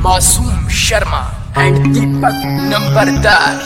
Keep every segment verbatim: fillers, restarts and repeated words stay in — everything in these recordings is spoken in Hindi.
मासूम शर्मा एंड दीपक नंबरदार।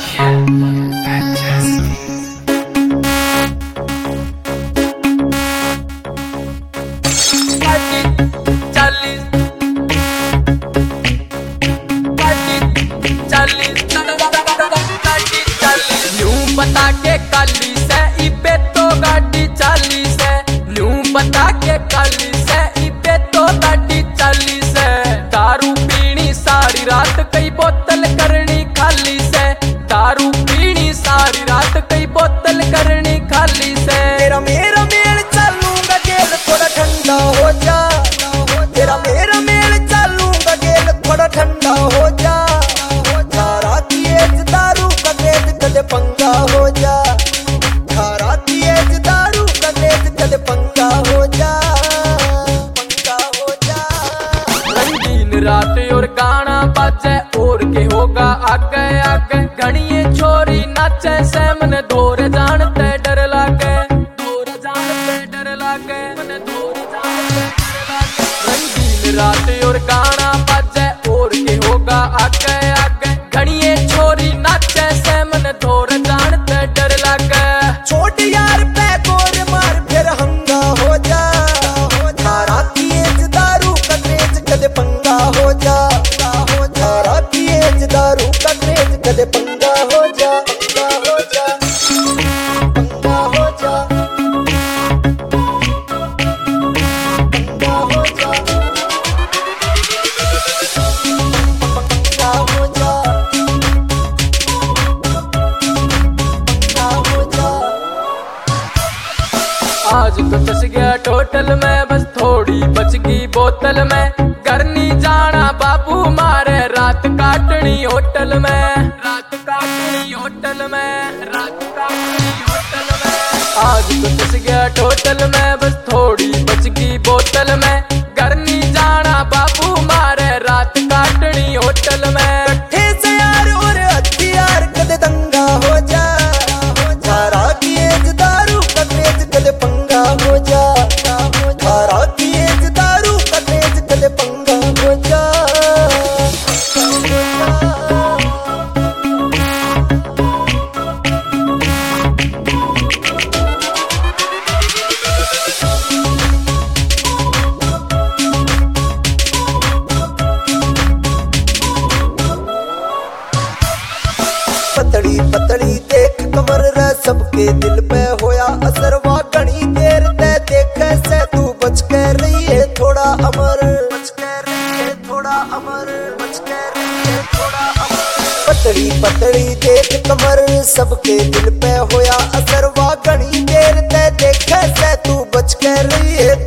बता के काली से इबे तो गाड़ी चाली से, न्यू बता के काली से इबे तो गाड़ी चाली से। दारू पीनी सारी रात कई बोतल करनी खाली से, दारू पीनी सारी रात कई बोतल करनी खाली से। तेरा मेरा मेल चालूंगा गेल थोड़ा ठंडा हो जा, तेरा मेरा मेल चालूंगा गेल थोड़ा ठंडा हो जा। धारा की एज दारू का क्रेज कदे पंगा हो जा, धारा की एज दारू का क्रेज कदे पंगा हो जा, पंगा हो जा। दिन रात और गाना बाजे और के होगा आगे आगे। घड़िए छोरी नाचे से मन दौर जानते डर लागे, दौर जानते डर लागे, मन दौर जानते डर लागे। दिन रात और गाना बाजे और के होगा आगे आगे। घड़िए छोरी नाचे से मन दौर जानते डर लागे। छोट यार पे गोर मार फिर हंगा हो जा, धारा की एज दारू का क्रेज कदे पंगा हो जा, धारा की एज दारू का क्रेज कदे पंगा हो जा, पंगा हो जा, पंगा हो जा, पंगा हो जा, पंगा हो जा, पंगा हो जा। आज तो चस गया टोटल में, बस थोड़ी बच गई बोतल में। घर नहीं जाना बाबू मारे, रात काटनी होटल में, रात काटनी होटल में, रात काटनी होटल में। आज तो चस गया टोटल में, बस थोड़ी बच गई बोतल में। घर नहीं जाना बाबू मारे, रात काटनी होटल में। कट्ठे से यार और हथियार कदे दंगा हो जा, धारा की एज दारू का क्रेज कदे पंगा हो जा, धारा की एज दारू का क्रेज कदे पंगा हो जा, पतली पतली देख कमर रे सबके दिल पे होया असर। वा घनी देर ते देखे से तू बच के रही है थोड़ा अमर, बच के रही है थोड़ा अमर, बच के रही है थोड़ा अमर। पतली पतली देख कमर सबके दिल पे होया असर। वा घनी देर ते देखे से तू बच के रही है